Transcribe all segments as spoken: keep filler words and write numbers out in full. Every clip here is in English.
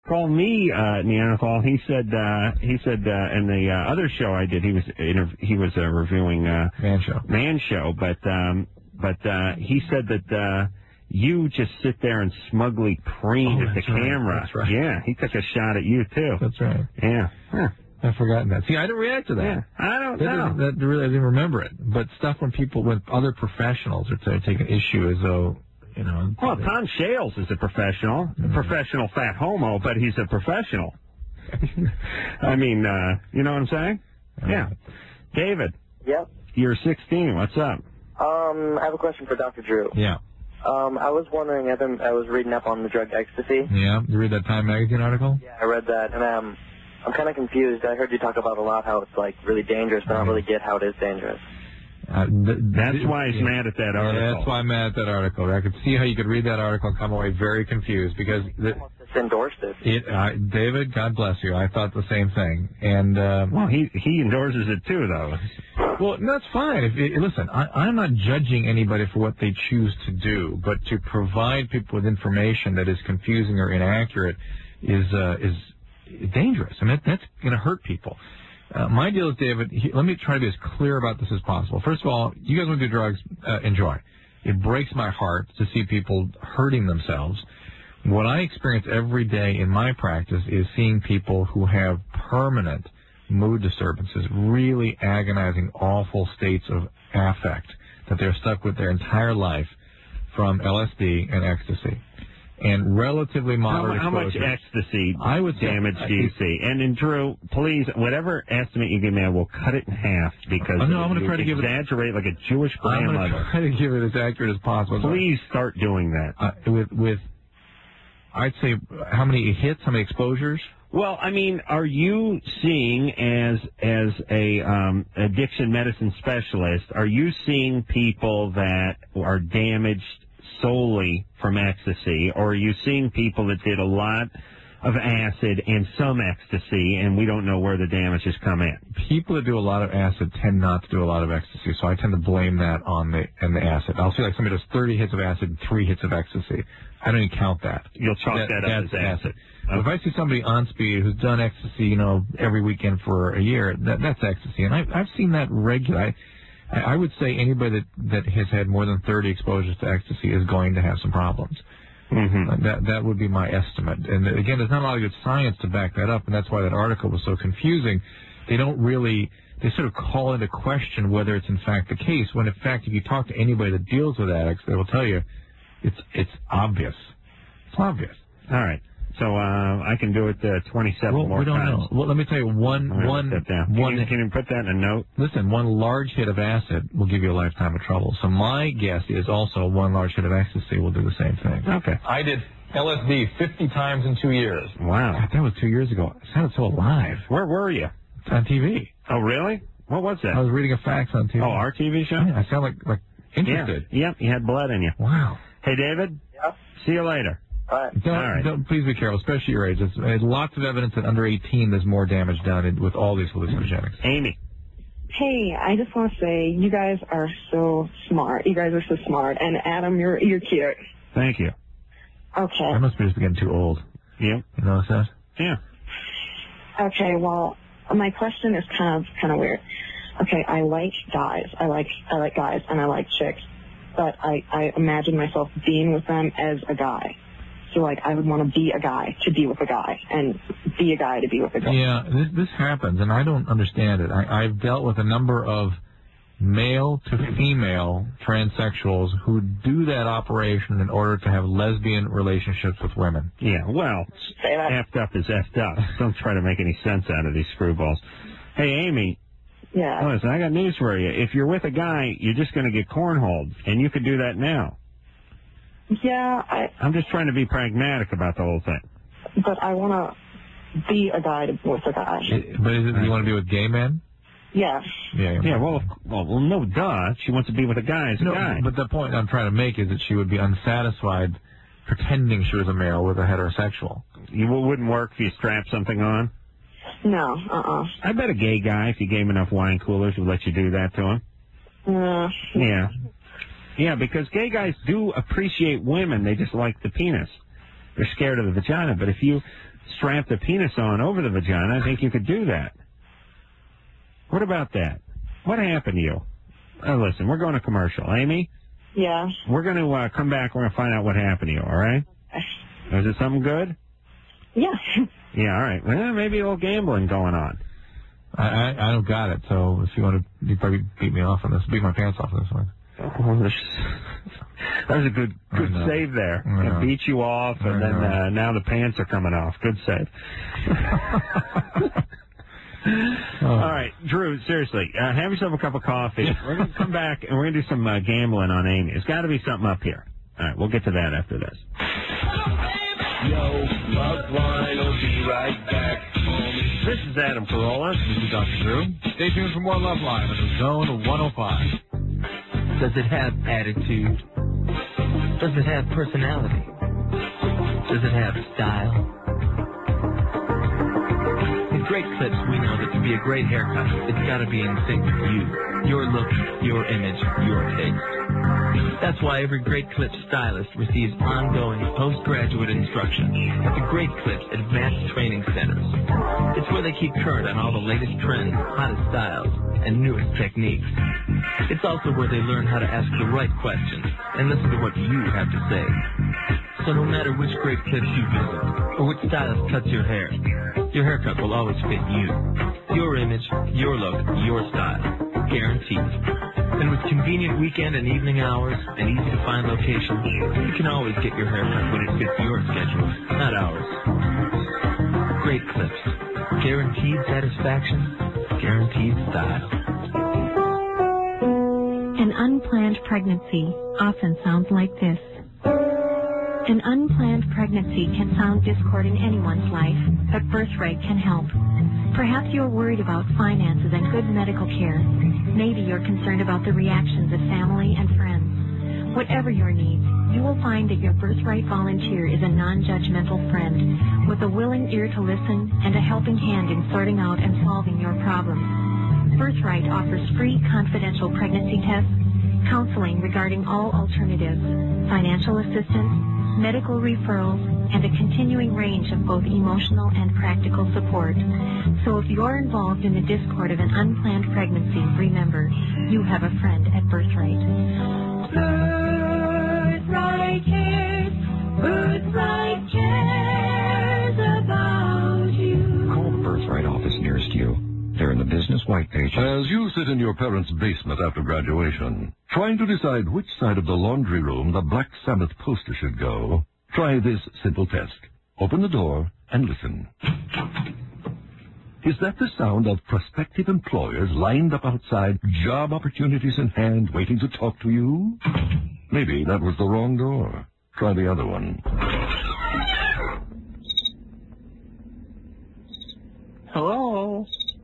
called me uh, Neanderthal. He said uh, he said uh, in the uh, other show I did, he was interv- he was uh, reviewing uh, Man Show. Man Show, but um, but uh, he said that uh, you just sit there and smugly preen oh, at the right. camera. That's right. Yeah, he took a shot at you too. That's right. Yeah. Huh. I've forgotten that. See, I didn't react to that. Yeah, I don't that know. That really, I didn't remember it. But stuff when people, when other professionals are t- taking issue as though, you know. Well, Tom Shales is a professional, mm-hmm. a professional fat homo, but he's a professional. I mean, uh, you know what I'm saying? All yeah. right. David. Yep. You're sixteen. What's up? Um, I have a question for Doctor Drew. Yeah. Um, I was wondering, I've been, I was reading up on the drug ecstasy. Yeah. You read that Time Magazine article? Yeah, I read that, and um, I'm kind of confused. I heard you talk about a lot how it's, like, really dangerous, but I don't really get how it is dangerous. Uh, th- that's th- why he's yeah. mad at that article. Yeah, that's why I'm mad at that article. I could see how you could read that article and come away very confused because the, almost just endorsed it. it uh, David, God bless you. I thought the same thing. And uh, well, he he endorses it too, though. Well, that's fine. If it, listen, I, I'm not judging anybody for what they choose to do, but to provide people with information that is confusing or inaccurate is uh, is dangerous. I mean, that's going to hurt people. Uh, my deal is, David, he, let me try to be as clear about this as possible. First of all, you guys want to do drugs, uh, enjoy. It breaks my heart to see people hurting themselves. What I experience every day in my practice is seeing people who have permanent mood disturbances, really agonizing, awful states of affect that they're stuck with their entire life from L S D and ecstasy. And relatively moderate How, how much exposure. ecstasy I would damage say, do you see? And, and Drew, please, whatever estimate you give me, I will cut it in half because oh, no, I'm going to try to give it exaggerate like a Jewish grandmother. I'm going to try to give it as accurate as possible. Please start doing that. Uh, with, with, I'd say, how many hits, how many exposures? Well, I mean, are you seeing, as as a um, addiction medicine specialist, are you seeing people that are damaged solely from ecstasy, or are you seeing people that did a lot of acid and some ecstasy, and we don't know where the damage has come in? People that do a lot of acid tend not to do a lot of ecstasy, so I tend to blame that on the and the acid. I'll see like somebody does thirty hits of acid and three hits of ecstasy. I don't even count that. You'll chalk that, that up as acid. acid. Okay. If I see somebody on speed who's done ecstasy, you know, every weekend for a year, that that's ecstasy, and I've I've seen that regularly. I, I would say anybody that that has had more than thirty exposures to ecstasy is going to have some problems. Mm-hmm. Uh, that that would be my estimate. And again, there's not a lot of good science to back that up, and that's why that article was so confusing. They don't really, they sort of call into question whether it's in fact the case, when in fact if you talk to anybody that deals with addicts, they will tell you it's it's obvious. It's obvious. All right. So uh, I can do it uh, twenty-seven well, more we don't times. know. Well, let me tell you one one that down. one. Can you, can you put that in a note? Listen, one large hit of acid will give you a lifetime of trouble. So my guess is also one large hit of ecstasy will do the same thing. Okay. I did L S D fifty times in two years. Wow. God, that was two years ago. I sounded so alive. Where were you? On T V. Oh, really? What was that? I was reading a fax on T V. Oh, our T V show? Yeah, I sound like like interested. Yeah. Yep, you had blood in you. Wow. Hey, David? Yeah? See you later. All right. Don't, All right. don't, please be careful, especially your age. There's, there's lots of evidence that under eighteen there's more damage done in, with all these hallucinogenics. Amy. Hey, I just want to say you guys are so smart. You guys are so smart. And Adam, you're you're cute. Thank you. Okay. I must be just getting too old. Yep. You notice that? Yeah. Okay, well, my question is kind of kind of weird. Okay, I like guys. I like I like guys and I like chicks. But I, I imagine myself being with them as a guy. So, like, I would want to be a guy to be with a guy and be a guy to be with a guy. Yeah, this, this happens, and I don't understand it. I, I've dealt with a number of male to female transsexuals who do that operation in order to have lesbian relationships with women. Yeah, well, effed up is effed up. Don't try to make any sense out of these screwballs. Hey, Amy. Yeah. Listen, I got news for you. If you're with a guy, you're just going to get cornholed, and you could do that now. Yeah, I... I'm just trying to be pragmatic about the whole thing. But I want to be a guy to, with a guy. But is it you want to be with gay men? Yeah. Yeah, yeah well, well, well, no, duh. She wants to be with a guy as a no, guy. But the point I'm trying to make is that she would be unsatisfied pretending she was a male with a heterosexual. You wouldn't work if you strapped something on? No, uh-uh. I bet a gay guy, if you gave him enough wine coolers, would let you do that to him. Uh, yeah. Yeah, because gay guys do appreciate women. They just like the penis. They're scared of the vagina. But if you strap the penis on over the vagina, I think you could do that. What about that? What happened to you? Uh, listen, we're going to commercial. Amy? Yeah. We're going to uh, come back. We're going to find out what happened to you, all right? Is it something good? Yeah. Yeah, all right. Well, maybe a little gambling going on. I, I I don't got it, so if you want to, you probably beat me off on this. Beat my pants off on this one. Oh, that was a good good save there. It beat you off, and then uh, now the pants are coming off. Good save. Oh. All right, Drew, seriously, uh, have yourself a cup of coffee. We're going to come back, and we're going to do some uh, gambling on Amy. There's got to be something up here. All right, we'll get to that after this. Yo, Love Line will be right back. This is Adam Carolla. This is Doctor Drew. Stay tuned for more Love Line on the Zone one oh five. Does it have attitude? Does it have personality? Does it have style? With Great Clips, we know that to be a great haircut, it's got to be in sync with you. Your look, your image, your taste. That's why every Great Clips stylist receives ongoing postgraduate instruction at the Great Clips Advanced Training Centers. It's where they keep current on all the latest trends, hottest styles, and newest techniques. It's also where they learn how to ask the right questions and listen to what you have to say. So no matter which Great Clips you visit or which stylist cuts your hair, your haircut will always fit you. Your image, your look, your style. Guaranteed. And with convenient weekend and evening hours and easy-to-find locations, you can always get your haircut when it fits your schedule, not ours. Great Clips. Guaranteed satisfaction, guaranteed style. An unplanned pregnancy often sounds like this. An unplanned pregnancy can sound discord in anyone's life, but Birthright can help. Perhaps you're worried about finances and good medical care. Maybe you're concerned about the reactions of family and friends. Whatever your needs, you will find that your Birthright volunteer is a non-judgmental friend with a willing ear to listen and a helping hand in sorting out and solving your problems. Birthright offers free confidential pregnancy tests, counseling regarding all alternatives, financial assistance, medical referrals, and a continuing range of both emotional and practical support. So if you're involved in the discord of an unplanned pregnancy, remember, you have a friend at Birthright. Birthright cares. Birthright cares about you. Call the Birthright office nearest you. They're in the business white pages. As you sit in your parents' basement after graduation, trying to decide which side of the laundry room the Black Sabbath poster should go, try this simple test. Open the door and listen. Is that the sound of prospective employers lined up outside, job opportunities in hand, waiting to talk to you? Maybe that was the wrong door. Try the other one. Hello?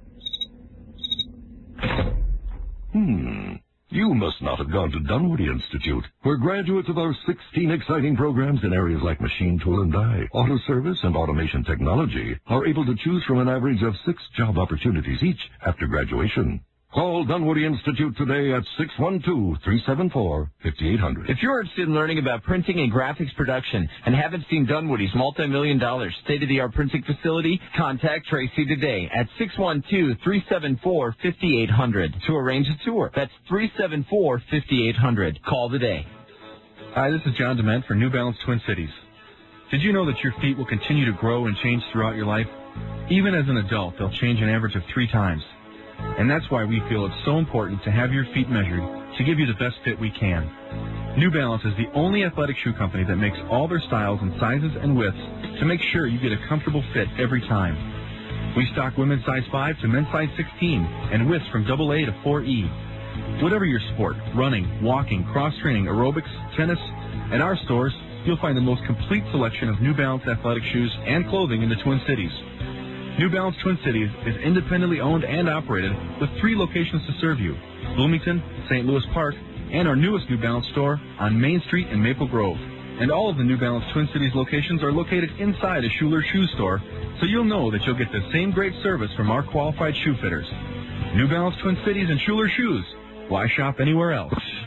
Hmm. You must not have gone to Dunwoody Institute, where graduates of our sixteen exciting programs in areas like machine tool and die, auto service, and automation technology are able to choose from an average of six job opportunities each after graduation. Call Dunwoody Institute today at six one two, three seven four, five eight zero zero. If you're interested in learning about printing and graphics production and haven't seen Dunwoody's multi-million dollar state-of-the-art printing facility, contact Tracy today at six one two, three seven four, five eight zero zero to arrange a tour. That's three seven four, five eight zero zero. Call today. Hi, this is John Dement for New Balance Twin Cities. Did you know that your feet will continue to grow and change throughout your life? Even as an adult, they'll change an average of three times. And that's why we feel it's so important to have your feet measured to give you the best fit we can. New Balance is the only athletic shoe company that makes all their styles and sizes and widths to make sure you get a comfortable fit every time. We stock women's size five to men's size sixteen and widths from double A to four E. Whatever your sport, running, walking, cross-training, aerobics, tennis, at our stores, you'll find the most complete selection of New Balance athletic shoes and clothing in the Twin Cities. New Balance Twin Cities is independently owned and operated with three locations to serve you: Bloomington, Saint Louis Park, and our newest New Balance store on Main Street in Maple Grove. And all of the New Balance Twin Cities locations are located inside a Schuler Shoe Store, so you'll know that you'll get the same great service from our qualified shoe fitters. New Balance Twin Cities and Schuler Shoes. Why shop anywhere else?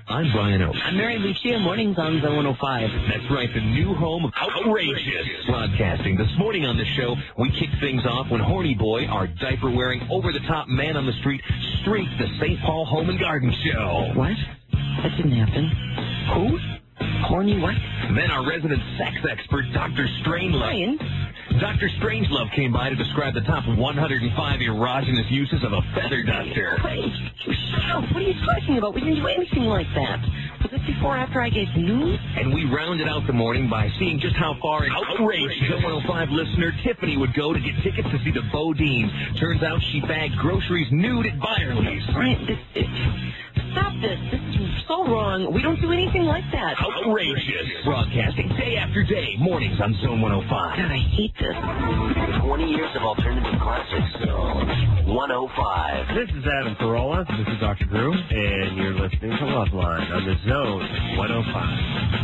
I'm Brian Oak. I'm Mary Lucia, mornings on Zone one oh five. That's right, the new home of Outrageous Broadcasting. This morning on the show, we kick things off when Horny Boy, our diaper-wearing, over-the-top man on the street, streaked the Saint Paul Home and Garden Show. What? That didn't happen. Who? Horny what? Then our resident sex expert, Doctor Strangelove. Brian? Doctor Strangelove came by to describe the top one hundred five erogenous uses of a feather duster. Brian, shut up. What are you talking about? We didn't do anything like that. Was this before or after I gave news? And we rounded out the morning by seeing just how far an outraged Zone one oh five listener Tiffany would go to get tickets to see the Bodine. Turns out she bagged groceries nude at Byerly's. Brian, this, this, stop this. This is so wrong. We don't do anything like that. Outrageous Broadcasting day after day, mornings on Zone one oh five. God, I hate this. twenty years of alternative classics. Zone one oh five. This is Adam Carolla. This is Doctor Drew. And you're listening to Loveline on the Zone one oh five.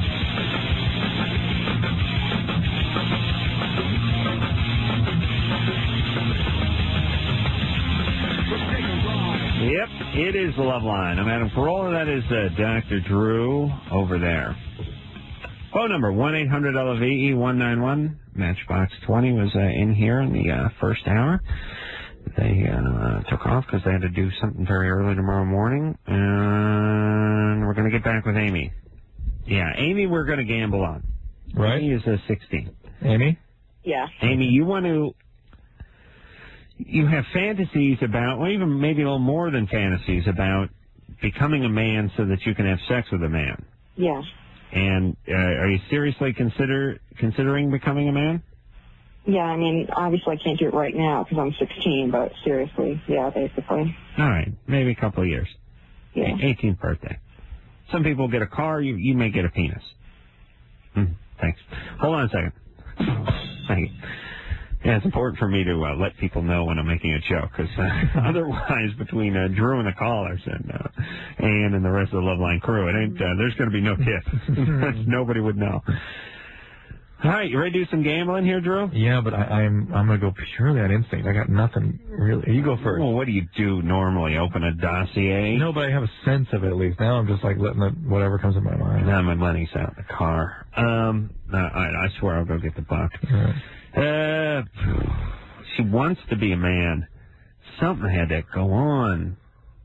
Yep, it is the Loveline. I'm Adam Carolla. That is uh, Doctor Drew over there. Phone number, one eight hundred L V E one nine one. Matchbox twenty was uh, in here in the uh, first hour. They uh, took off because they had to do something very early tomorrow morning. And we're going to get back with Amy. Yeah, Amy we're going to gamble on. Right. Amy is uh, sixteen. Amy? Yeah. Amy, you want to... You have fantasies about, well, even maybe a little more than fantasies about becoming a man so that you can have sex with a man. Yeah. And uh, are you seriously consider considering becoming a man? Yeah, I mean, obviously I can't do it right now because I'm sixteen, but seriously, yeah, basically. All right, maybe a couple of years. Yeah. eighteenth birthday. Some people get a car, you you may get a penis. Mm, thanks. Hold on a second. Thank you. Yeah, it's important for me to uh, let people know when I'm making a joke, because uh, otherwise, between uh, Drew and the callers and uh, Ann and the rest of the Loveline crew, it ain't. Uh, there's going to be no tip. Nobody would know. All right, you ready to do some gambling here, Drew? Yeah, but I, I'm I'm going to go purely on instinct. I got nothing really. You go first. Well, what do you do normally? Open a dossier? No, but I have a sense of it at least. Now I'm just like letting it, whatever comes in my mind. Now my money's out in the car. Um, no, I, I swear I'll go get the buck. Right. Uh, she wants to be a man. Something had to go on.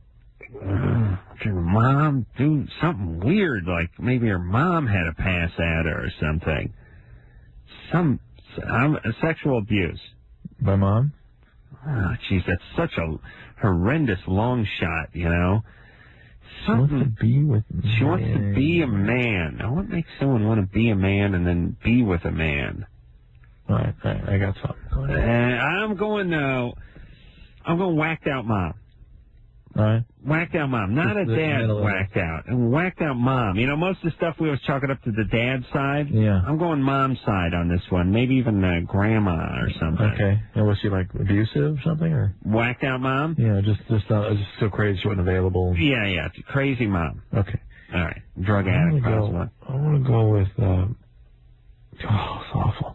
Uh, did her mom do something weird? Like maybe her mom had a pass at her or something. Some um, sexual abuse. By mom? Oh, jeez, that's such a horrendous long shot, you know. Something, she wants to be with man. She wants to be a man. Now, what makes someone want to be a man and then be with a man? All right, all right, I got something. Uh, I'm going, uh, I'm going whacked out mom. All right. Whacked out mom. Not Just a dad whacked out. And whacked out mom. You know, most of the stuff we always chalk it up to the dad side. Yeah. I'm going mom's side on this one. Maybe even uh, grandma or something. Okay. And was she, like, abusive or something? Or whacked out mom? Yeah, just just, uh, just so crazy she wasn't available. Yeah, yeah. Crazy mom. Okay. All right. Drug addict. I want to go with, uh, oh, it's awful.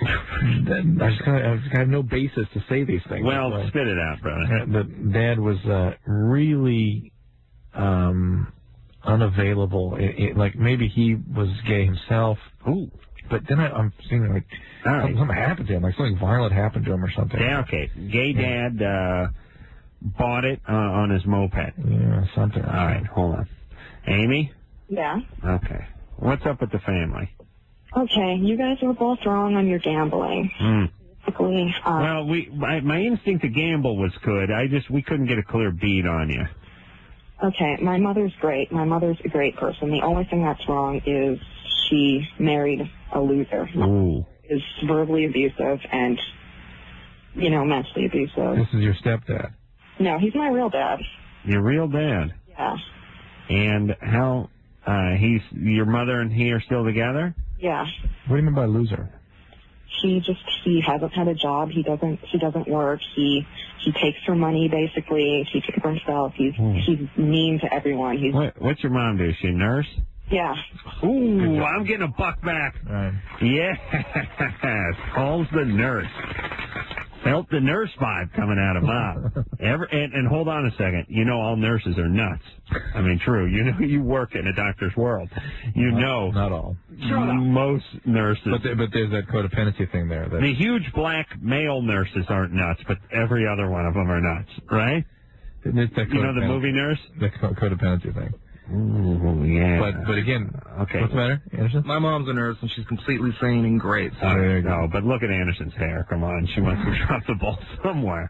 I just kind of, I just have no basis to say these things. Well, so, spit it out, brother. The dad was uh, really um, unavailable. It, it, like maybe he was gay himself. Ooh. But then I, I'm seeing like All right. something, something happened to him, like something violent happened to him or something. Yeah, okay. Gay dad uh, bought it uh, on his moped. Yeah, something. All right, hold on. Amy? Yeah. Okay. What's up with the family? Okay, you guys were both wrong on your gambling. Mm. Basically, uh, well, we my, my instinct to gamble was good. I just we couldn't get a clear beat on you. Okay, my mother's great. My mother's a great person. The only thing that's wrong is she married a loser. Ooh. Is verbally abusive and, you know, mentally abusive. This is your stepdad? No, he's my real dad. Your real dad? Yeah. And how, uh, he's, your mother and he are still together? Yeah. What do you mean by loser? He just, he hasn't had a job. He doesn't, he doesn't work. He, he takes her money, basically. He takes it for himself. He's, Hmm. he's mean to everyone. He's, What, what's your mom do? Is she a nurse? yeah. Ooh, I'm getting a buck back. Right. Yes. Calls the nurse. Felt the nurse vibe coming out of Mom. Ever, and, and hold on a second. You know all nurses are nuts. I mean, true. You know you work in a doctor's world. You not, know. Not all. Most nurses. But, there, but there's that codependency thing there. That, the huge black male nurses aren't nuts, but every other one of them are nuts, right? That you know the movie Nurse? The codependency thing. Ooh, yeah. But but again, okay. What's the matter, Anderson? My mom's a nurse, and she's completely sane and great. So. Oh, there you go. But look at Anderson's hair. Come on. She must have dropped the ball somewhere.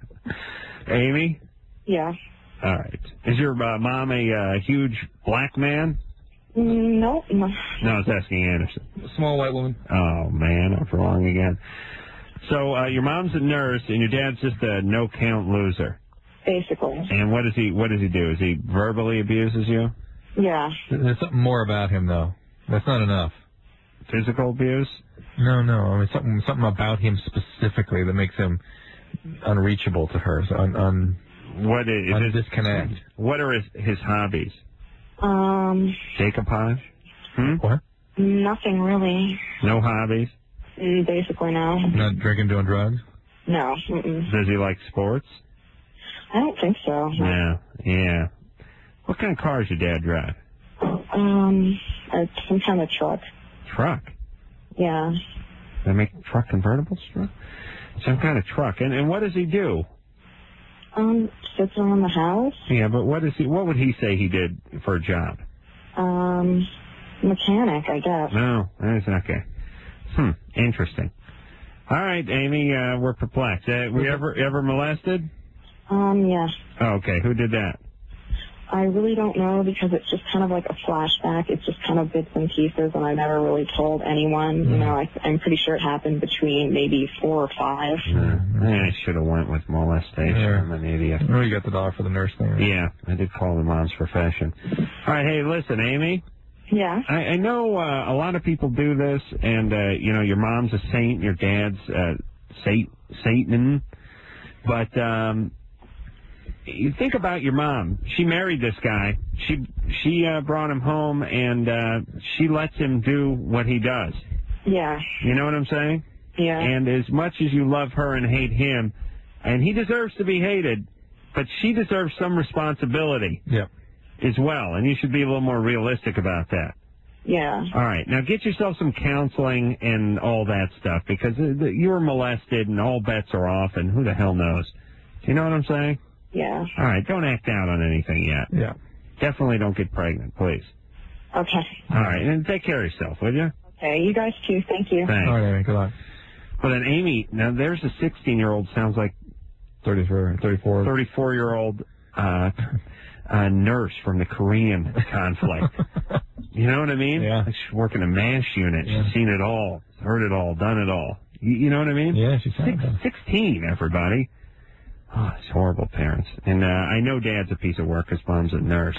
Amy? Yeah. All right. Is your uh, mom a uh, huge black man? Mm, no. No, no I was asking Anderson. A small white woman. Oh, man. I'm wrong again. So uh, your mom's a nurse, and your dad's just a no-count loser. Basically. And what does he what does he do? Is he verbally abuses you? Yeah. There's something more about him, though. That's not enough. Physical abuse? No, no. I mean, something something about him specifically that makes him unreachable to her. So un, un, what is, is his, disconnect. What are his, his hobbies? Um. Decoupage? Hmm? What? Nothing really. No hobbies? Mm, basically, no. Not drinking, doing drugs? No. Mm-mm. Does he like sports? I don't think so. Yeah, yeah. What kind of car does your dad drive? Um, uh, some kind of truck. Truck? Yeah. They make truck convertibles? Truck? Some kind of truck. And and what does he do? Um, sits around the house. Yeah, but what is he? What would he say he did for a job? Um, mechanic, I guess. No, that's not okay. Hmm, interesting. All right, Amy, uh, we're perplexed. Uh, were you ever ever molested? Um, yes. Oh, okay. Who did that? I really don't know because it's just kind of like a flashback. It's just kind of bits and pieces, and I never really told anyone. Mm. You know, I, I'm pretty sure it happened between maybe four or five. Yeah, I should have went with molestation. Yeah. I'm an idiot. Oh, you got the dollar for the nurse thing. Right? Yeah, I did call the mom's profession. All right, hey, listen, Amy. Yeah. I, I know uh, a lot of people do this, and uh, you know, your mom's a saint, your dad's uh, sat- Satan, but. um You think about your mom. She married this guy. She she uh, brought him home, and uh, she lets him do what he does. Yeah. You know what I'm saying? Yeah. And as much as you love her and hate him, and he deserves to be hated, but she deserves some responsibility. Yeah. As well, and you should be a little more realistic about that. Yeah. All right. Now get yourself some counseling and all that stuff, because you were molested, and all bets are off, and who the hell knows? Do you know what I'm saying? Yeah. All right, don't act out on anything yet. Yeah. Definitely don't get pregnant, please. Okay. All right, and take care of yourself, will you? Okay, you guys too. Thank you. Thanks. All right, Amy, good luck. But an Amy, now there's a sixteen-year-old, sounds like thirty-four, thirty-four, thirty-four-year-old uh, uh, nurse from the Korean conflict. You know what I mean? Yeah. Like she's working a MASH unit. Yeah. She's seen it all, heard it all, done it all. You, you know what I mean? Yeah, she's Six, sixteen, everybody. Oh, it's horrible, parents. And uh, I know Dad's a piece of work because Mom's a nurse.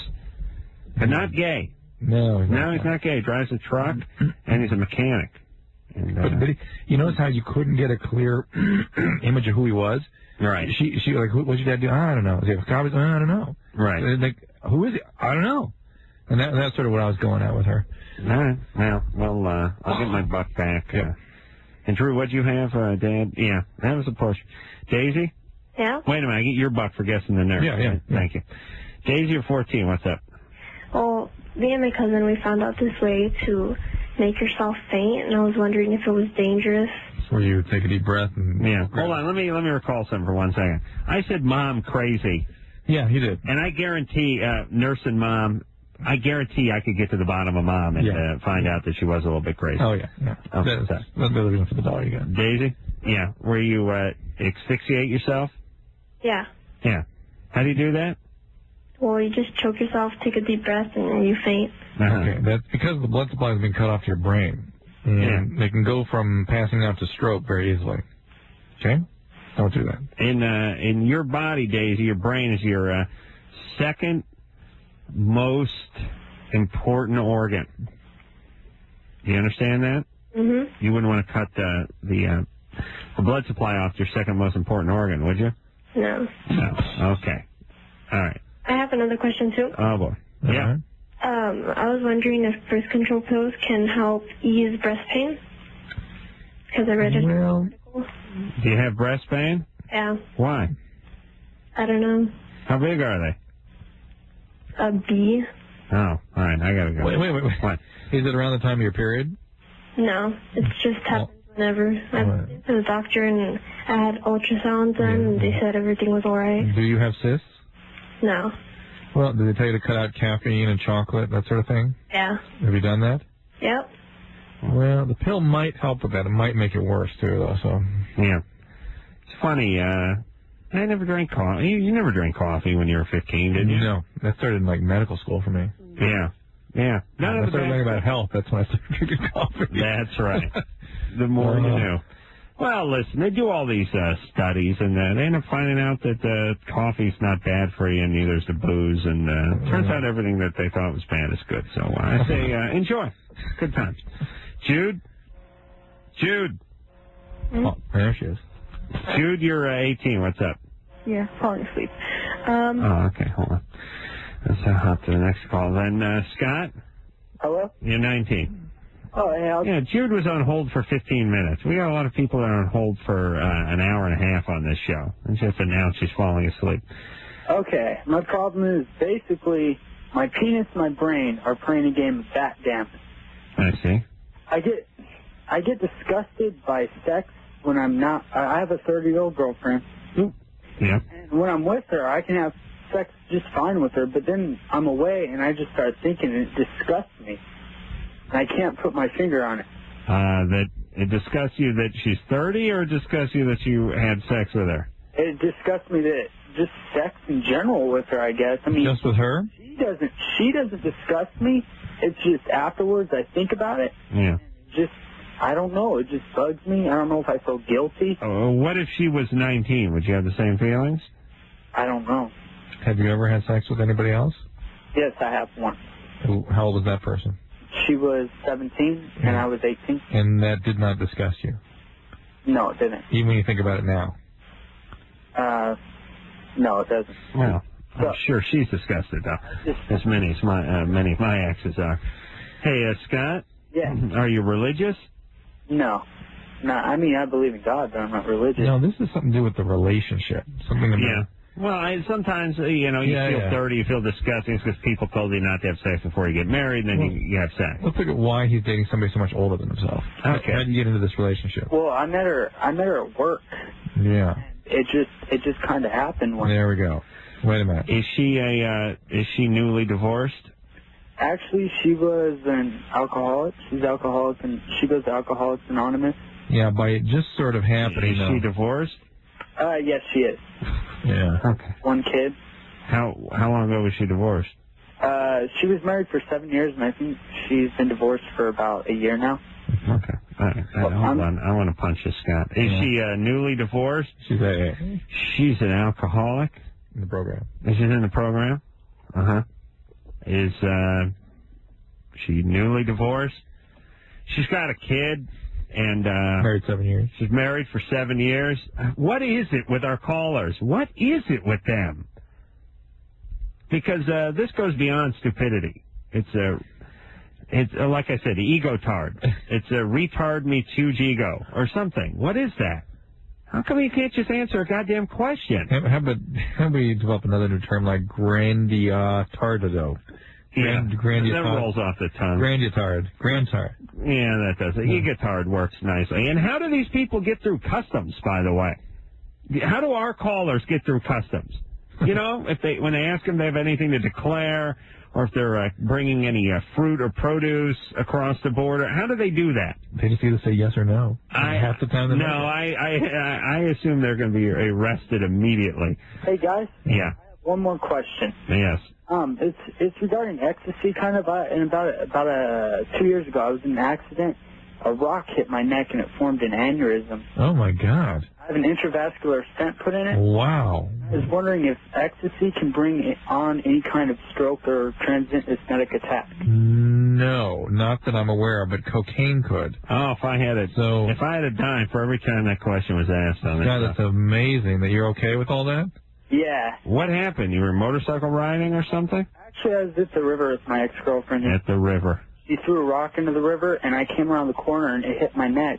But not gay. No, he's no, not. he's not gay. He drives a truck, and he's a mechanic. And, uh, but, but he, you notice how you couldn't get a clear image of who he was? Right. She, she like, who, what's your dad do? I don't know. Is he a cop? I don't know. Right. So, like, who is he? I don't know. And that, that's sort of what I was going at with her. All right. Well, well, uh, I'll get my buck back. Yeah. Uh, and Drew, what'd you have, uh, Dad? Yeah, that was a push. Daisy? Yeah? Wait a minute, I get your buck for guessing the nurse. Yeah, yeah, Right? Thank you. Daisy, you're fourteen, what's up? Well, me and my cousin, we found out this way to make yourself faint, and I was wondering if it was dangerous. Where you take a deep breath and... Yeah, hold on, let me let me recall something for one second. I said mom crazy. Yeah, he did. And I guarantee, uh, nurse and mom, I guarantee I could get to the bottom of mom and Yeah. uh, find out that she was a little bit crazy. Oh, yeah, yeah. Okay. That's, that's the other reason for the dollar you got. Daisy? Yeah. Where you uh, asphyxiate yourself? Yeah. Yeah. How do you do that? Well, you just choke yourself, take a deep breath, and then you faint. Uh-huh. Okay, that's because the blood supply has been cut off to your brain. And Yeah. they can go from passing out to stroke very easily. Okay? Don't do that. In uh, in your body, Daisy, your brain is your uh, second most important organ. Do you understand that? Mm-hmm. You wouldn't want to cut uh, the uh, the blood supply off your second most important organ, would you? No. No. Okay. All right. I have another question, too. Oh, boy. Yeah. Um, I was wondering if birth control pills can help ease breast pain. Because I read it. Well, do you have breast pain? Yeah. Why? I don't know. How big are they? A B? Oh, all right. I gotta go. Wait, wait, wait. wait. What? Is it around the time of your period? No, it's just happens whenever. I went to the doctor and I had ultrasounds done and they said everything was all right. Do you have cysts? No. Well, did they tell you to cut out caffeine and chocolate, that sort of thing? Yeah. Have you done that? Yep. Well, the pill might help with that. It might make it worse, too, though, so... Yeah. It's funny, uh... I never drank coffee. You, you never drank coffee when you were fifteen, did you? No. That started in, like, medical school for me. Yeah. Yeah. None I of the started learning about health. That's when I started drinking coffee. That's right. The more you Uh, know. Well, listen, they do all these uh, studies, and uh, they end up finding out that uh, coffee's not bad for you, and neither is the booze. And uh, turns out everything that they thought was bad is good. So uh, I say uh, enjoy. Good times. Jude? Jude? Oh, there she is. Jude, you're uh, eighteen. What's up? Yeah, falling asleep. Um, Oh, okay. Hold on. Let's uh, hop to the next call. Then, uh, Scott? Hello? You're nineteen. Oh, hey, I'll... Yeah, Jude was on hold for fifteen minutes. We got a lot of people that are on hold for uh, an hour and a half on this show. And just announced she's falling asleep. Okay, my problem is basically my penis and my brain are playing a game of backgammon. I see. I get I get disgusted by sex when I'm not... I have a thirty-year-old girlfriend. Yeah. And when I'm with her, I can have sex just fine with her, but then I'm away and I just start thinking and it disgusts me. And I can't put my finger on it. Uh, that it disgusts you that she's thirty, or it disgusts you that you had sex with her? It disgusts me that just sex in general with her, I guess. I mean, Just with her? She doesn't. She doesn't disgust me. It's just afterwards I think about it. Yeah. Just I don't know. It just bugs me. I don't know if I feel guilty. Oh, what if she was nineteen? Would you have the same feelings? I don't know. Have you ever had sex with anybody else? Yes, I have one. Who- How old was that person? She was seventeen and I was eighteen. And that did not disgust you, No, it didn't. even when you think about it now. Uh, no, it doesn't. Well, I'm sure she's disgusted, though, as many as my uh, many of my exes are. Hey, uh, Scott? Yeah. Are you religious? No. No, I mean, I believe in God, but I'm not religious. No, this is something to do with the relationship. Something about... Yeah. Well, I, sometimes, uh, you know, you Yeah, feel yeah. dirty, you feel disgusting because people told you not to have sex before you get married, and then Well, you, you have sex. Let's look at why he's dating somebody so much older than himself. Okay. How did you get into this relationship? Well, I met her. I met her at work. Yeah. It just, it just kind of happened. When There we go. Wait a minute. Is she a, uh, is she newly divorced? Actually, she was an alcoholic. She's alcoholic, and she goes to Alcoholics Anonymous. Yeah, by it just sort of happening. Is though. she divorced? Uh, yes, she is. Yeah. Okay. One kid. How how long ago was she divorced? Uh, she was married for seven years, and I think she's been divorced for about a year now. Okay. All right. Hold on. I want to punch this, Scott. Is Yeah. she uh, newly divorced? She's a She's an alcoholic. in the program. Is she in the program? Uh huh. Is uh, she newly divorced? She's got a kid, and uh, Married seven years. she's married for seven years. What is it with our callers? What is it with them? Because uh, this goes beyond stupidity. It's a, it's uh, like I said, ego-tard. It's a retard meets huge ego or something. What is that? How come you can't just answer a goddamn question? How how about how about you develop another new term like grandiotardado? Grand, Yeah, grandiotard. that rolls off the tongue. Grandiotard. Grandtard. Yeah, that does it. Egotard works nicely. And how do these people get through customs, by the way? How do our callers get through customs? You know, if they when they ask them if they have anything to declare, or if they're uh, bringing any uh, fruit or produce across the border, how do they do that? They just either say yes or no. I, Half the time they no, I, I I assume they're going to be arrested immediately. Hey guys. Yeah. I have one more question. Yes. Um, it's it's regarding ecstasy, kind of. Uh, and about about uh, two years ago, I was in an accident. A rock hit my neck and it formed an aneurysm. Oh my God. I have an intravascular stent put in it. Wow. I was wondering if ecstasy can bring it on any kind of stroke or transient ischemic attack. No, not that I'm aware of, but cocaine could. Oh, if I had a So- if I had a dime for every time that question was asked on this God, stuff. that's amazing that you're okay with all that. Yeah. What happened? You were motorcycle riding or something? Actually, I was at the river with my ex-girlfriend. At the river. She threw a rock into the river, and I came around the corner, and it hit my neck.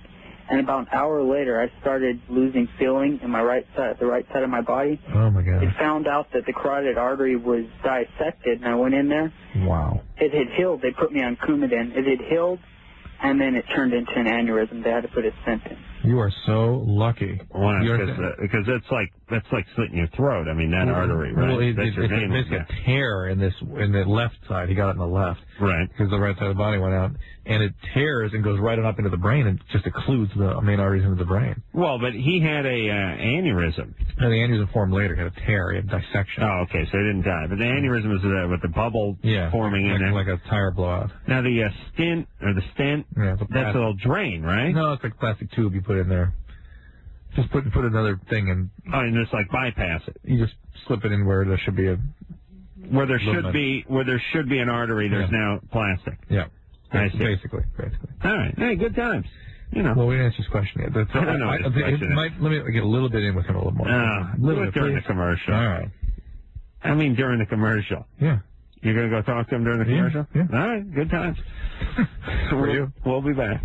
And about an hour later, I started losing feeling in my right side, the right side of my body. Oh, my God. It found out that the carotid artery was dissected, and I went in there. Wow. It had healed. They put me on Coumadin. It had healed, and then it turned into an aneurysm. They had to put a stent in. You are so lucky. Wow, You're- because, uh, because that's like that's like slitting your throat. I mean, that artery, right? Well, it, that's it, your it, vein. it's Yeah. a tear in this in the left side. He got it in the left. Right. Because the right side of the body went out. And it tears and goes right on up into the brain and just occludes the main arteries into the brain. Well, but he had a uh, aneurysm. No, the aneurysm formed later. He had a tear. He had dissection. Oh, okay, so he didn't die. But the aneurysm is uh, with the bubble Yeah, forming like, in there. like a tire blowout. Now, the uh, stent, or the stent, Yeah, it's a that's plastic- a little drain, right? No, it's like a plastic tube you put in there. Just put put another thing in. Oh, and just like bypass it. You just slip it in where there should be a... Where there should lumen. be where there should be an artery, there's Yeah. now plastic. Yeah. I see. Basically, basically. All right. Hey, good times. You know. Well, we didn't answer his question yet. That's, I don't know what his it question is. might, let me get a little bit in with him a little more. Uh, a do little it bit, during please. the commercial. All right. I mean, during the commercial. Yeah. You're going to go talk to him during the Yeah, commercial? yeah. All right. Good times. For we'll, you. We'll be back.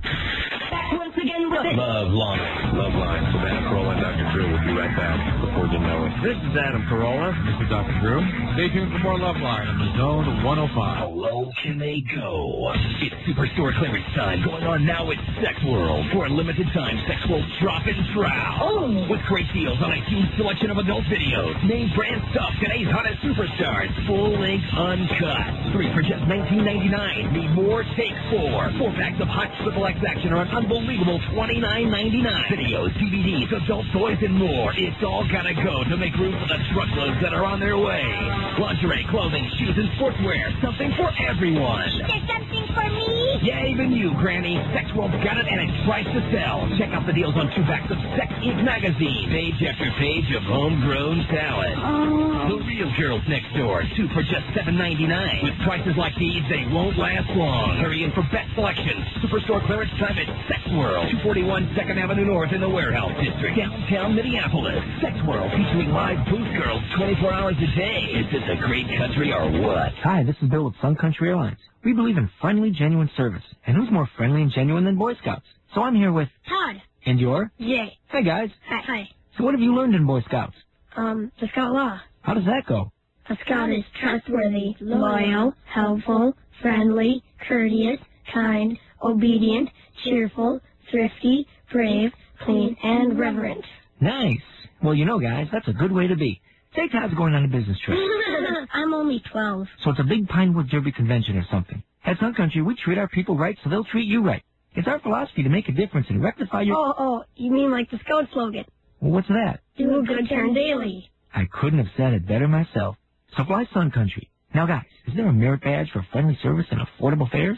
Once again with it. Love line. Love line. Savannah Carolla and Doctor Drew will be right back before you know it. This is Adam Carolla. This is Doctor Drew. Stay tuned for more Love Line on the Zone one oh five. How low can they go? It's Superstore clearance time going on now at Sex World. For a limited time, Sex World's drop and trowel. Oh. With great deals on a huge selection of adult videos. Name brand stuff, today's hottest superstars. Full length uncut. Three for just nineteen ninety-nine. Need more? Take four. Four packs of hot triple X action are an unbelievable twenty-nine ninety-nine. Videos, D V Ds, adult toys, and more. It's all gotta go to make room for the truckloads that are on their way. Lingerie, clothing, shoes, and sportswear. Something for everyone. There's something for me. Yeah, even you, Granny. Sex World's got it, and it's priced to sell. Check out the deals on two backs of Sex Inc magazine. Page after page of homegrown talent. Oh. The Real Girls Next Door, two for just seven ninety-nine. With prices like these, they won't last long. Hurry in for best selections. Superstore clearance time at Sex World, two forty-one second Avenue North in the Warehouse District, downtown Minneapolis. Sex World, featuring live booth girls twenty-four hours a day. Is this a great country or what? Hi, this is Bill with Sun Country Airlines. We believe in friendly, genuine service. And who's more friendly and genuine than Boy Scouts? So I'm here with... Todd. And you're? Jay. Hey, guys. Hi. Hi. So what have you learned in Boy Scouts? Um, the Scout Law. How does that go? A Scout is trustworthy, loyal, helpful, friendly, courteous, kind, obedient, cheerful, thrifty, brave, clean, and reverent. Nice. Well, you know, guys, that's a good way to be. Say Todd's going on a business trip. I'm only twelve. So it's a big Pinewood Derby convention or something. At Sun Country, we treat our people right so they'll treat you right. It's our philosophy to make a difference and rectify your... Oh, oh, you mean like the Scout slogan? Well, what's that? Do a good turn daily. I couldn't have said it better myself. So fly Sun Country. Now, guys, is there a merit badge for friendly service and affordable fares?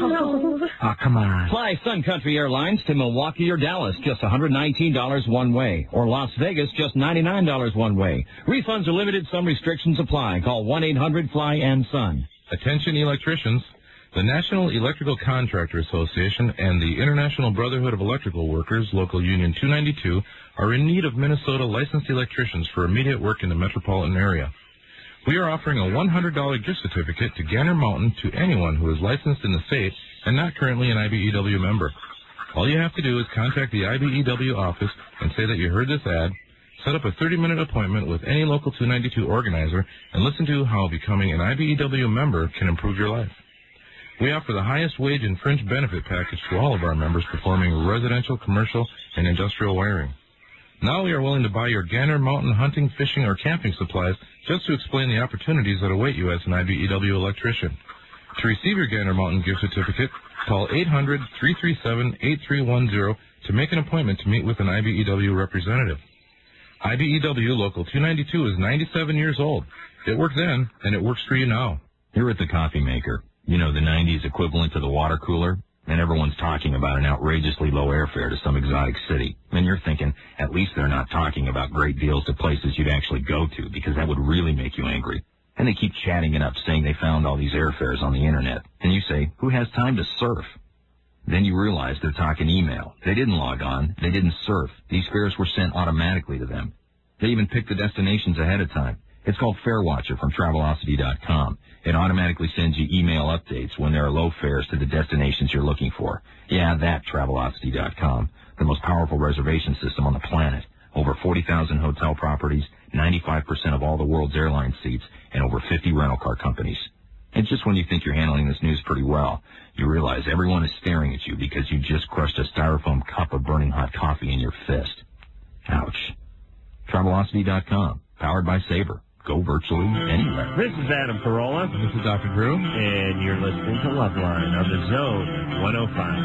No. Oh, come on. Fly Sun Country Airlines to Milwaukee or Dallas, just one hundred nineteen dollars one way. Or Las Vegas, just ninety-nine dollars one way. Refunds are limited, some restrictions apply. Call one eight hundred fly and Sun. Attention electricians. The National Electrical Contractor Association and the International Brotherhood of Electrical Workers, Local Union two ninety-two, are in need of Minnesota licensed electricians for immediate work in the metropolitan area. We are offering a one hundred dollars gift certificate to Gander Mountain to anyone who is licensed in the state and not currently an I B E W member. All you have to do is contact the I B E W office and say that you heard this ad, set up a thirty minute appointment with any local two ninety-two organizer, and listen to how becoming an I B E W member can improve your life. We offer the highest wage and fringe benefit package to all of our members performing residential, commercial, and industrial wiring. Now we are willing to buy your Gander Mountain hunting, fishing, or camping supplies just to explain the opportunities that await you as an I B E W electrician. To receive your Gander Mountain gift certificate, call eight hundred, three three seven, eight three one zero to make an appointment to meet with an I B E W representative. I B E W Local two ninety-two is ninety-seven years old. It worked then, and it works for you now. Here at the Coffee Maker, you know, the nineties equivalent to the water cooler, and everyone's talking about an outrageously low airfare to some exotic city. And you're thinking, at least they're not talking about great deals to places you'd actually go to, because that would really make you angry. And they keep chatting it up, saying they found all these airfares on the internet. And you say, who has time to surf? Then you realize they're talking email. They didn't log on. They didn't surf. These fares were sent automatically to them. They even picked the destinations ahead of time. It's called Fairwatcher from Travelocity dot com. It automatically sends you email updates when there are low fares to the destinations you're looking for. Yeah, that Travelocity dot com, the most powerful reservation system on the planet. Over forty thousand hotel properties, ninety-five percent of all the world's airline seats, and over fifty rental car companies. And just when you think you're handling this news pretty well, you realize everyone is staring at you because you just crushed a styrofoam cup of burning hot coffee in your fist. Ouch. Travelocity dot com, powered by Sabre. Go virtually anywhere. This is Adam Carolla. This is Doctor Drew. And you're listening to Loveline on the Zone one oh five.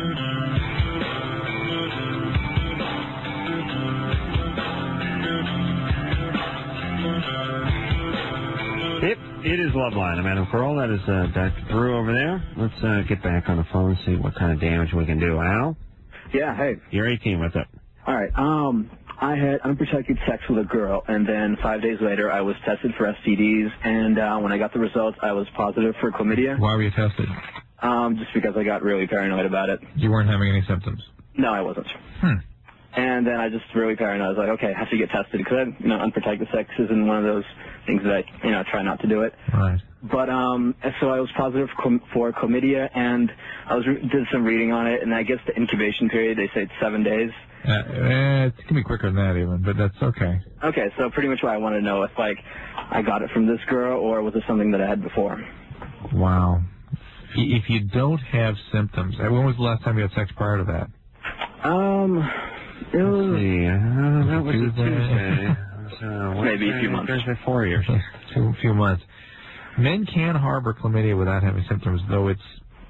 Yep, it is Loveline. I'm Adam Carolla. That is uh, Doctor Drew over there. Let's uh, get back on the phone and see what kind of damage we can do. Al? Yeah, hey. You're eighteen. What's up? All right. Um, I had unprotected sex with a girl, and then five days later I was tested for S T Ds, and uh, when I got the results, I was positive for chlamydia. Why were you tested? Um, just because I got really paranoid about it. You weren't having any symptoms? No, I wasn't. Hmm. And then I just really paranoid. I was like, okay, I have to get tested because, you know, unprotected sex isn't one of those things that I, you know, try not to do it. Right. But um, so I was positive for, chlam- for chlamydia, and I was re- did some reading on it, and I guess the incubation period, they say it's seven days. Uh, eh, it can be quicker than that even, but that's okay. Okay, so pretty much what I want to know if, like, I got it from this girl, or was it something that I had before? Wow. If you don't have symptoms, when was the last time you had sex prior to that? Um, it was... Let's see, uh, that was a Tuesday. Uh, Maybe a few months. Thursday, four years. A few months. Men can harbor chlamydia without having symptoms, though it's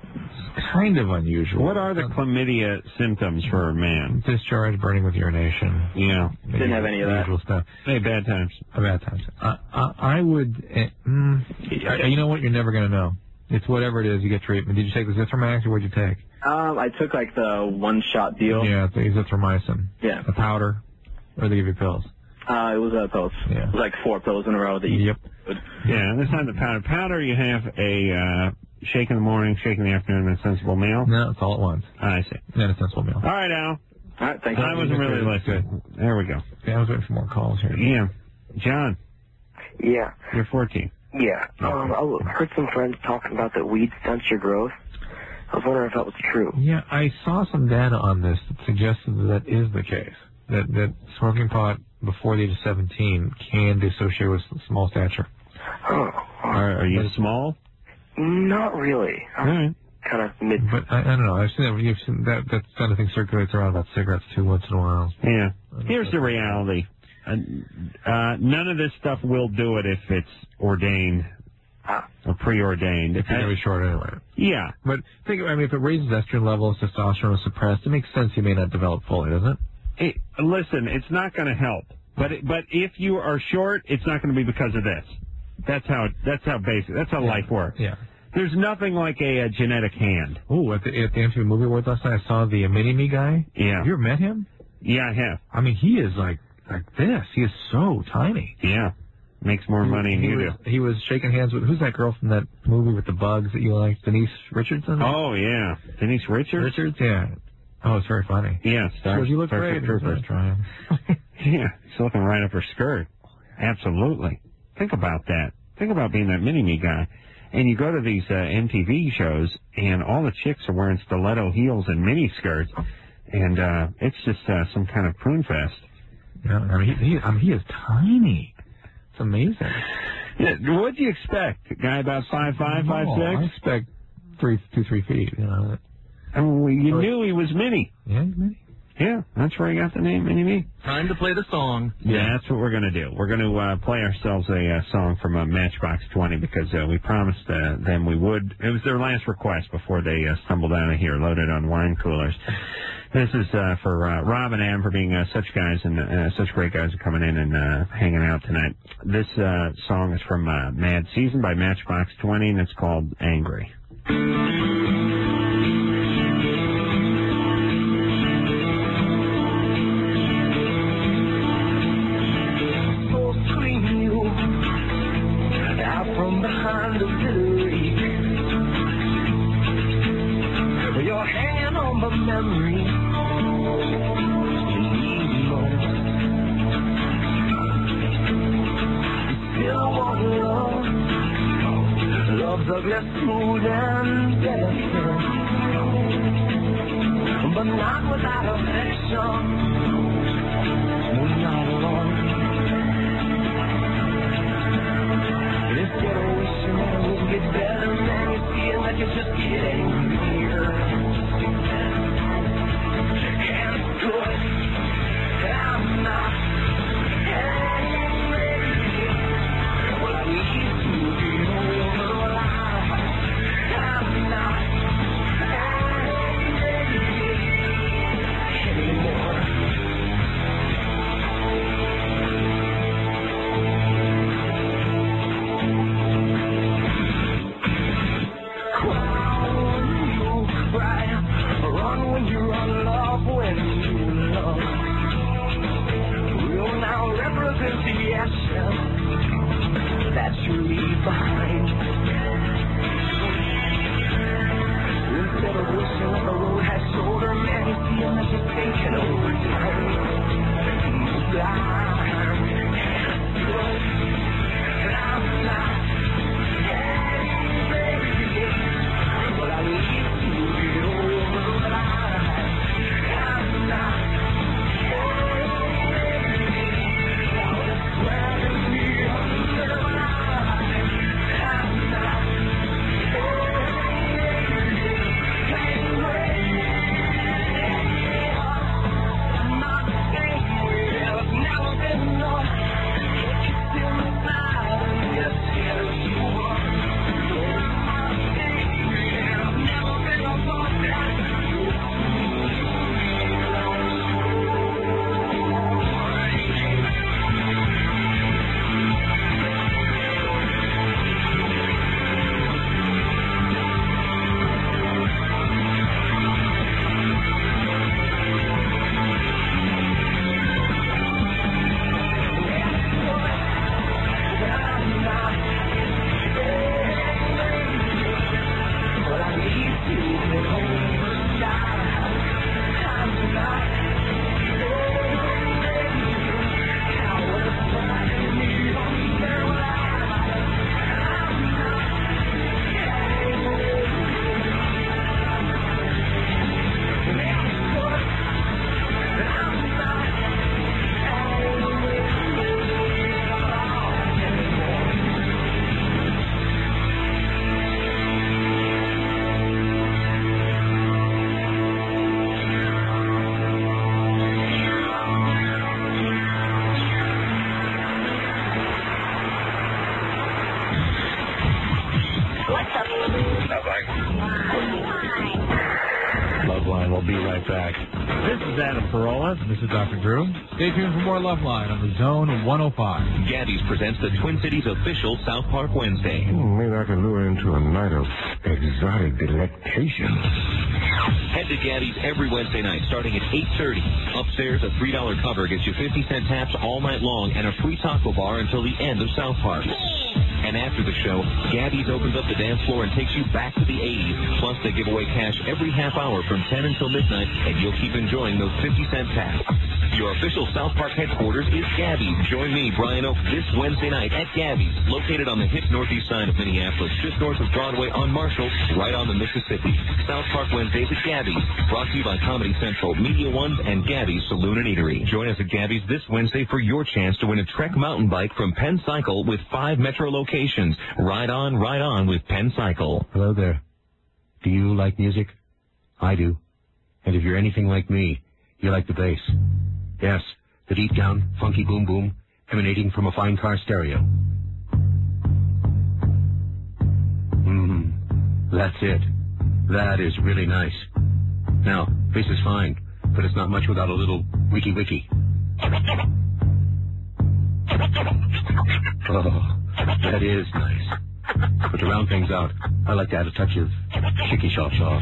kind of unusual. What are the chlamydia symptoms for a man? Discharge, burning with urination. Yeah. Didn't have any of that. Usual stuff. Hey, bad times. Uh, bad times. I, I, I would, uh, mm, you know what? You're never going to know. It's whatever it is, you get treatment. Did you take the Zithromax, or what did you take? Um, I took, like, the one-shot deal. Yeah, the azithromycin. Yeah. The powder, or they give you pills? Uh, it was uh, pills. Yeah. It was like four pills in a row that you Yep. would. Yeah, this time the powder. Powder, you have a uh, shake in the morning, shake in the afternoon, and a sensible meal? No, it's all at once. I see. And a sensible meal. All right, Al. All right, thank you. I wasn't really listening. There we go. Yeah, I was waiting for more calls here. Yeah. John, Yeah. you're fourteen. Yeah. Um, I heard some friends talking about that weed stunts your growth. I was wondering if that was true. Yeah, I saw some data on this that suggested that, that is the case. That that smoking pot before the age of seventeen can be associated with small stature. Oh. Are, are you small? Not really. All right. Kind of mid. But I, I don't know. I've seen that. You've seen that. That kind of thing circulates around about cigarettes too once in a while. Yeah. Here's the reality. Uh, uh, none of this stuff will do it if it's ordained ah. or preordained. If you're going to be short anyway. Yeah. But think, I mean, if it raises estrogen levels, testosterone is suppressed, it makes sense you may not develop fully, doesn't it? It, listen, it's not going to help. But it, but if you are short, it's not going to be because of this. That's how that's how basic. That's how yeah. life works. Yeah. There's nothing like a, a genetic hand. Oh, at the at the M T V Movie Awards last night, I saw the uh, Mini Me guy. Yeah. Have you ever met him? Yeah, I have. I mean, he is like like this. He is so tiny. Yeah. Makes more he, money than he you was, do. He was shaking hands with, who's that girl from that movie with the bugs that you like? Denise Richardson? Oh, yeah. Denise Richards? Richards, yeah. Oh, it's very funny. Yeah. Stars, you look great. Troopers. Trying. Yeah. She's looking right up her skirt. Absolutely. Think about that. Think about being that mini-me guy. And you go to these uh, M T V shows, and all the chicks are wearing stiletto heels and mini skirts, and uh, it's just uh, some kind of prune fest. Yeah, I mean, he, he, I mean, he is tiny. It's amazing. Yeah, what'd you expect? A guy about five five, five no, six? I expect three, two, three feet. You know. I mean, you knew he was mini. Yeah, he's mini. Yeah, that's where he got the name Mini-Me. Time to play the song. Yeah, that's what we're going to do. We're going to uh, play ourselves a uh, song from uh, Matchbox twenty because uh, we promised uh, them we would. It was their last request before they uh, stumbled out of here, loaded on wine coolers. This is uh, for uh, Rob and Am for being uh, such guys and uh, such great guys are coming in and uh, hanging out tonight. This uh, song is from uh, Mad Season by Matchbox twenty, and it's called Angry. Memory, you need more. You still want love's ugly, smooth and delicate, but not without affection. No, not alone. Instead of wishing that it would get better, man, you feel like you're just getting near. And it's good. I'm not angry. Well, I need to get over the line. I'm not angry anymore. Run when you run, love when you love. We'll now represent the action that you leave behind. Instead of wishing that the road had shoulder, man, you feel like you're taking over time. Blind and good, and I'm not angry, but I need to get over the line. I'm not angry, now it's sweating me under the line. I'm not Loveline will be right back. This is Adam Carolla. This is Doctor Drew. Stay tuned for more Loveline on the Zone one oh five. Gaddy's presents the Twin Cities official South Park Wednesday. Hmm, maybe I can lure into a night of exotic delectation. Head to Gaddy's every Wednesday night starting at eight thirty. Upstairs, a three dollar cover gets you fifty cent taps all night long and a free taco bar until the end of South Park. And after the show, Gaddy's opens up the dance floor and takes you back to the eighties. Plus, they give away cash every half hour from ten until midnight, and you'll keep enjoying those fifty cent taps. Your official South Park headquarters is Gabby's. Join me, Brian Oak, this Wednesday night at Gabby's, located on the hip northeast side of Minneapolis, just north of Broadway on Marshall, right on the Mississippi. South Park Wednesdays at Gabby's, brought to you by Comedy Central, Media One, and Gabby's Saloon and Eatery. Join us at Gabby's this Wednesday for your chance to win a Trek mountain bike from Penn Cycle with five metro locations. Ride on, ride on with Penn Cycle. Hello there. Do you like music? I do. And if you're anything like me, you like the bass. Yes, the deep down, funky boom boom emanating from a fine car stereo. Mmm, that's it. That is really nice. Now, bass is fine, but it's not much without a little wiki wiki. Oh, that is nice. But to round things out, I like to add a touch of chicky shaw shaw.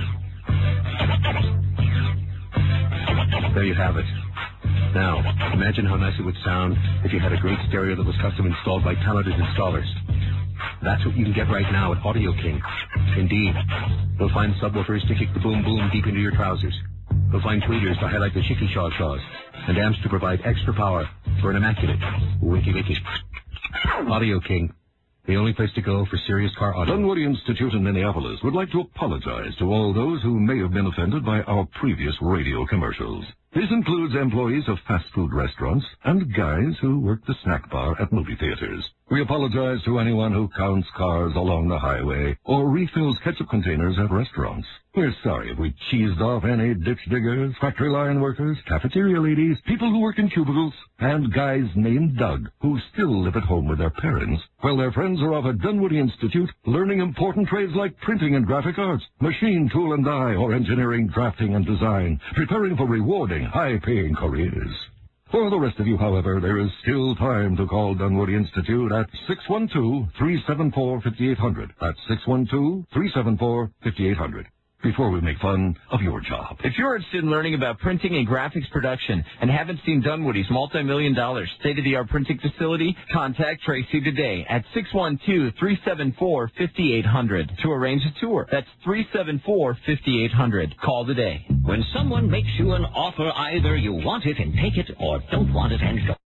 There you have it. Now, imagine how nice it would sound if you had a great stereo that was custom installed by talented installers. That's what you can get right now at Audio King. Indeed, you'll find subwoofers to kick the boom boom deep into your trousers. You'll find tweeters to highlight the chicky shaw shaws, and amps to provide extra power for an immaculate wiki wiki. Audio King. The only place to go for serious car audio. Dunwoody Institute in Minneapolis would like to apologize to all those who may have been offended by our previous radio commercials. This includes employees of fast food restaurants and guys who work the snack bar at movie theaters. We apologize to anyone who counts cars along the highway or refills ketchup containers at restaurants. We're sorry if we cheesed off any ditch diggers, factory line workers, cafeteria ladies, people who work in cubicles, and guys named Doug who still live at home with their parents while their friends are off at Dunwoody Institute learning important trades like printing and graphic arts, machine, tool and die, or engineering, drafting and design, preparing for rewarding, high-paying careers. For the rest of you, however, there is still time to call Dunwoody Institute at six one two, three seven four, five eight zero zero. That's six one two, three seven four, five eight zero zero. Before we make fun of your job. If you're interested in learning about printing and graphics production and haven't seen Dunwoody's multi-million dollar state-of-the-art printing facility, contact Tracy today at six one two, three seven four, five eight zero zero to arrange a tour. That's three seven four, five eight zero zero. Call today. When someone makes you an offer, either you want it and take it or don't want it and go.